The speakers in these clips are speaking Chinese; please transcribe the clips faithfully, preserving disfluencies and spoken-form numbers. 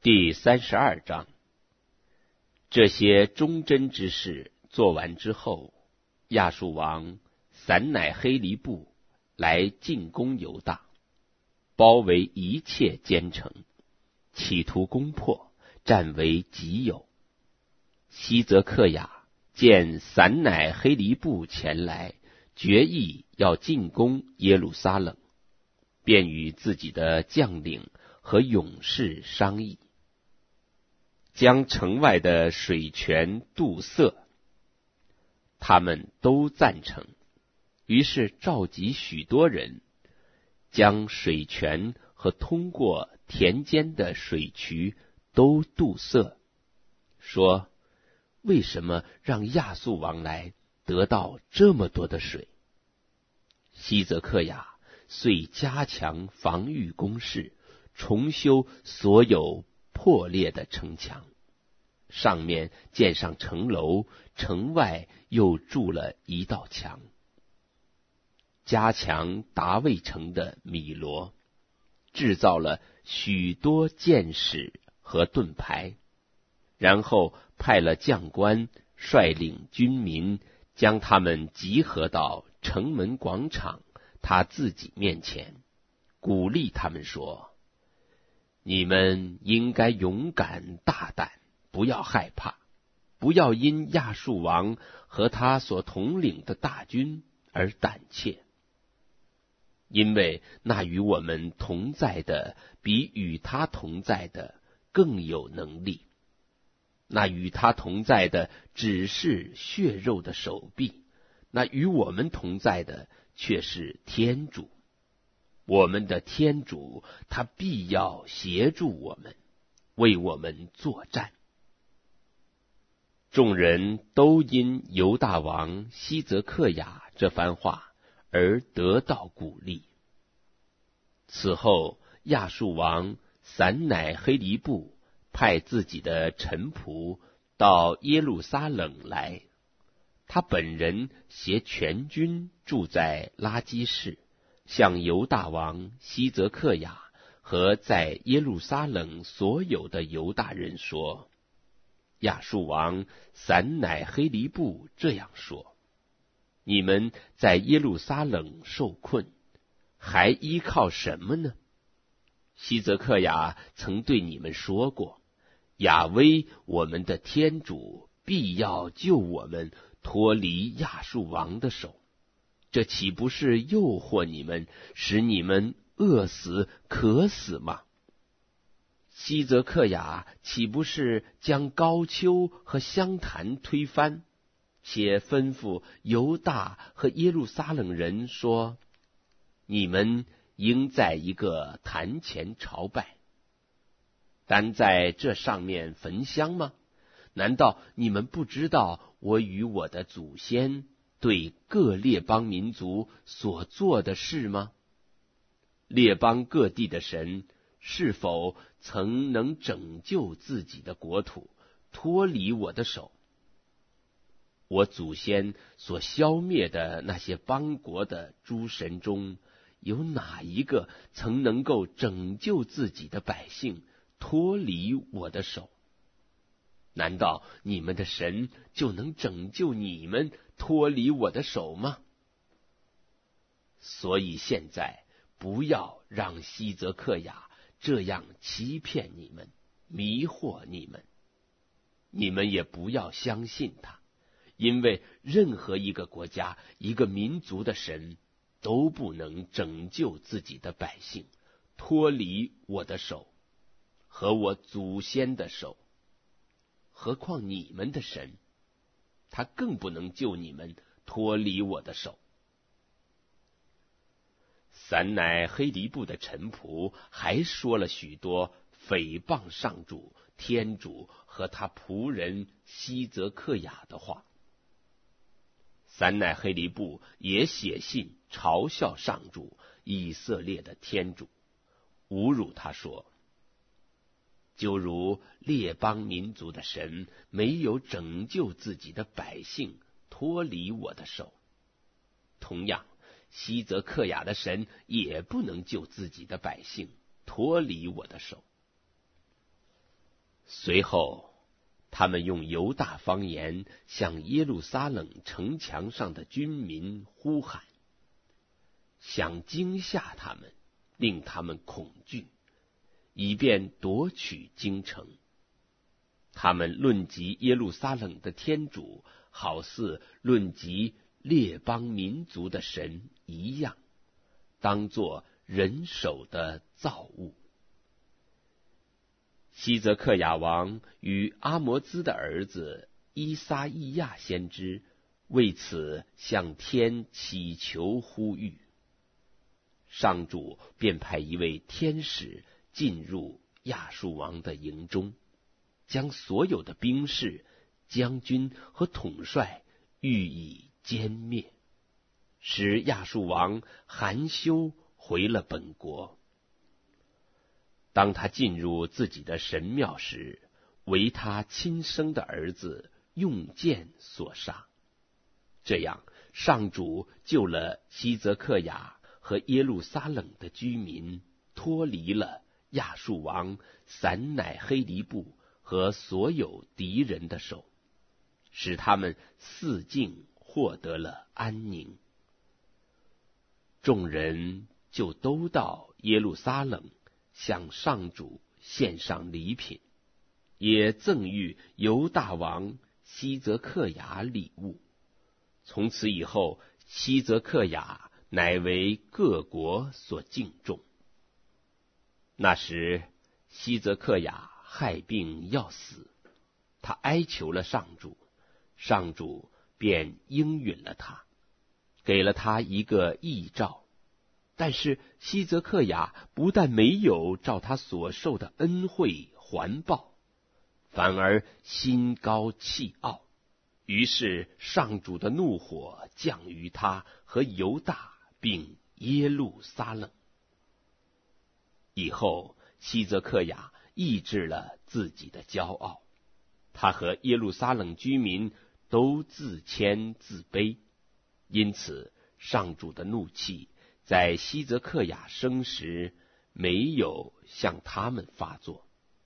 第三十二章。这些忠贞之事做完之后，亚述王散乃黑黎布来进攻犹大，包围一切坚城，企图攻破，占为己有。西泽克雅见散乃黑黎布前来，决意要进攻耶路撒冷，便与自己的将领和勇士商议，将城外的水泉堵塞。他们都赞成，于是召集许多人，将水泉和通过田间的水渠都堵塞，说：为什么让亚述王来得到这么多的水？西泽克雅遂加强防御工事，重修所有破裂的城墙，上面建上城楼，城外又筑了一道墙，加强达卫城的米罗，制造了许多箭矢和盾牌，然后派了将官率领军民，将他们集合到城门广场他自己面前，鼓励他们说：你们应该勇敢大胆，不要害怕，不要因亚述王和他所统领的大军而胆怯，因为那与我们同在的比与他同在的更有能力。那与他同在的只是血肉的手臂，那与我们同在的却是天主。我们的天主，他必要协助我们，为我们作战。众人都因犹大王西泽克雅这番话而得到鼓励。此后，亚述王散乃黑黎布派自己的臣仆到耶路撒冷来，他本人携全军住在拉基市，向犹大王西泽克雅和在耶路撒冷所有的犹大人说：亚述王散乃黑黎布这样说：你们在耶路撒冷受困，还依靠什么呢？西泽克雅曾对你们说过，亚威我们的天主必要救我们脱离亚述王的手，这岂不是诱惑你们，使你们饿死渴死吗？西泽克雅岂不是将高丘和香坛推翻，且吩咐犹大和耶路撒冷人说：你们应在一个坛前朝拜，单在这上面焚香吗？难道你们不知道我与我的祖先对各列邦民族所做的事吗？列邦各地的神是否曾能拯救自己的国土，脱离我的手？我祖先所消灭的那些邦国的诸神中，有哪一个曾能够拯救自己的百姓脱离我的手？难道你们的神就能拯救你们脱离我的手吗？所以现在不要让西泽克雅这样欺骗你们，迷惑你们。你们也不要相信他，因为任何一个国家、一个民族的神都不能拯救自己的百姓脱离我的手和我祖先的手。何况你们的神，他更不能救你们脱离我的手。散乃黑黎布的臣仆还说了许多诽谤上主、天主和他仆人西泽克雅的话。散乃黑黎布也写信嘲笑上主以色列的天主，侮辱他说：就如列邦民族的神没有拯救自己的百姓脱离我的手，同样西泽克雅的神也不能救自己的百姓脱离我的手。 随后，他们用犹大方言向耶路撒冷城墙上的军民呼喊，想惊吓他们，令他们恐惧，以便夺取京城。他们论及耶路撒冷的天主，好似论及列邦民族的神一样，当作人手的造物。西泽克雅王与阿摩兹的儿子伊撒意亚先知为此向天祈求呼吁，上主便派一位天使进入亚述王的营中，将所有的兵士、将军和统帅予以歼灭，使亚述王含羞回了本国。当他进入自己的神庙时，为他亲生的儿子用剑所杀。这样，上主救了西泽克雅和耶路撒冷的居民，脱离了亚述王散乃黑黎布和所有敌人的手，使他们四境获得了安宁。众人就都到耶路撒冷，向上主献上礼品，也赠予犹大王西泽克雅礼物。从此以后，西泽克雅乃为各国所敬重。那时，西泽克雅害病要死，他哀求了上主，上主便应允了他，给了他一个异兆。但是西泽克雅不但没有照他所受的恩惠还报，反而心高气傲。于是上主的怒火降于他和犹大并耶路撒冷。以后西泽克雅抑制了自己的骄傲，他和耶路撒冷居民都自谦自卑，因此上主的怒气在西泽克雅生时没有向他们发作。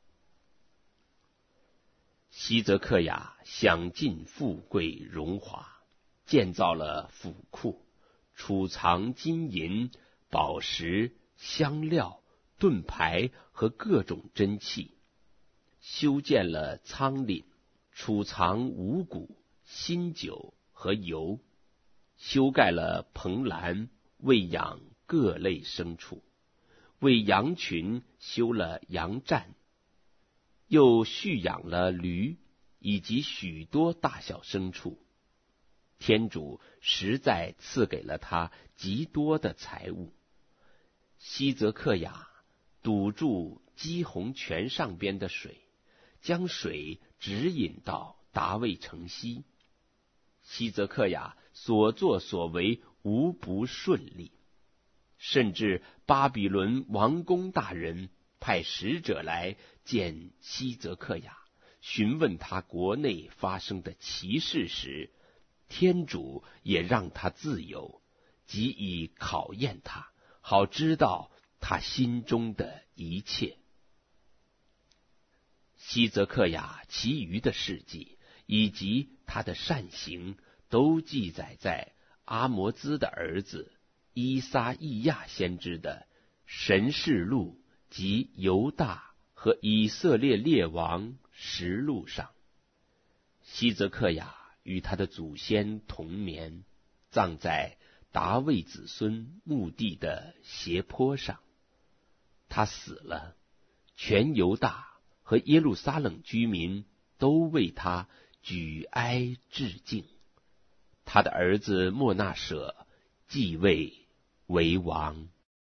西泽克雅享尽富贵荣华，建造了府库，储藏金银、宝石、香料、盾牌和各种珍器，修建了仓廪，储藏五谷、新酒和油，修盖了棚栏，喂养各类牲畜，为羊群修了羊站，又蓄养了驴以及许多大小牲畜。天主实在赐给了他极多的财物。西泽克雅堵住基洪泉上边的水，将水指引到达味城西。西泽克雅所作所为无不顺利，甚至巴比伦王公大人派使者来见西泽克雅，询问他国内发生的奇事时，天主也让他自由，即以考验他，好知道他心中的一切。西泽克雅其余的事迹以及他的善行，都记载在阿摩兹的儿子伊撒意亚先知的神事录及犹大和以色列列王实录上。西泽克雅与他的祖先同眠，葬在达味子孙墓地的斜坡上。他死了，全犹大和耶路撒冷居民都为他举哀致敬。他的儿子莫纳舍继位为王。